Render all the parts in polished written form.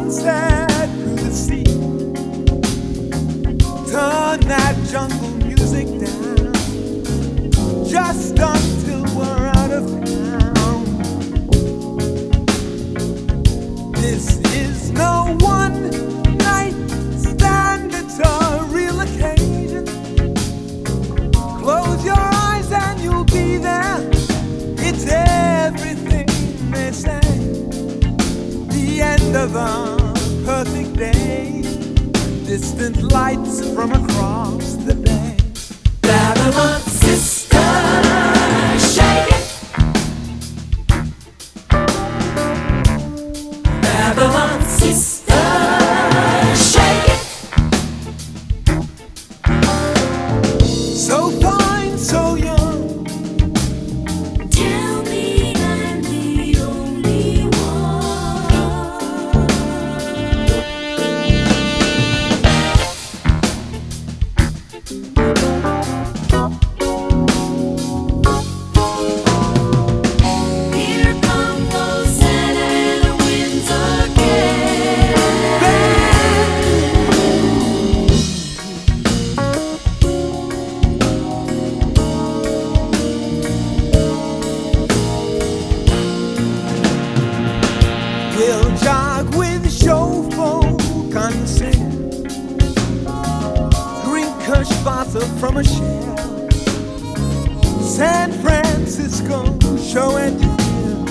sunset through the sea. Turn that jungle music down, just until we're out of town. This is no one night stand, it's a real occasion. Close your eyes and you'll be there. It's everything they say. The end of a perfect day. Distant lights from across the bay. Babylon sister, shake it. Babylon sister, shake it. So fine, so young. Tell me I'm the only one. Here come those Santa winds again. We'll jog with show folk on sand. Drink Kirschwasser from a shell. San Francisco, show and tell.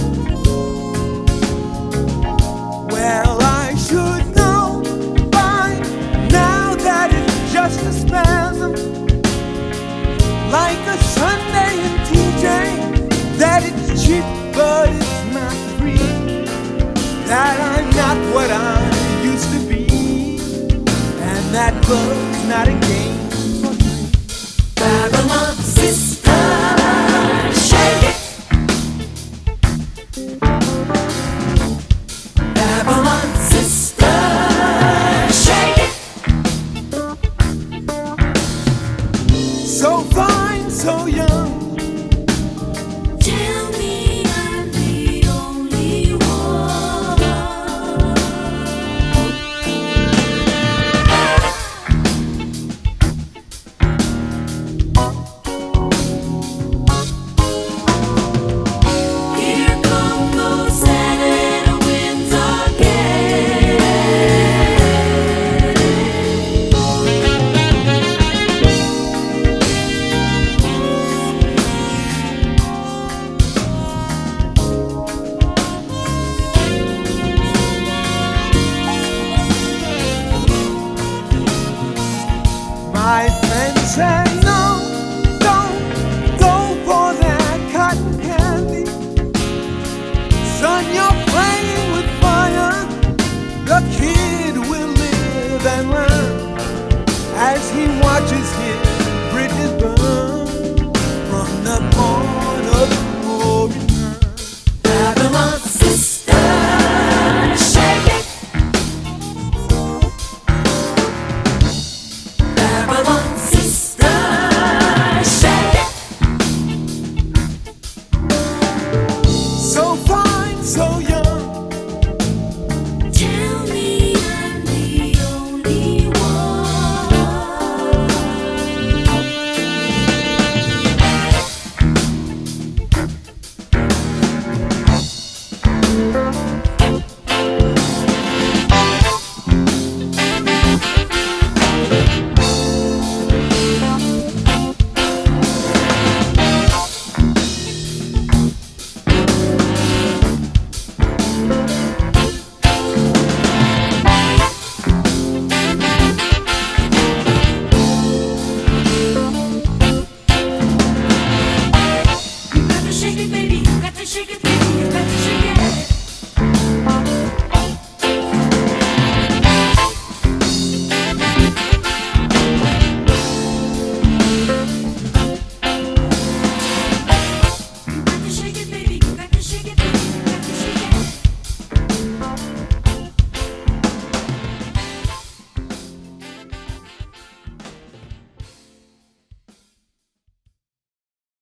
Well, I should know by now that it's just a spasm, like a Sunday in TJ, that it's cheap but it's not free, that I'm not what I used to be, and that love's not a game for me. Babylon sister, shake it. Babylon sister, shake it. So fine, so young. Tell me I'm the only one. Here come those Santa winds again. My friends say no, don't go for that cotton candy. Son, you're playing with fire. The kid will live and learn as he watches his bridges burn from the morn of glory. Babylon sister, shake it. Babylon sister, shake it. So fine, so young. Tell me I'm the only one.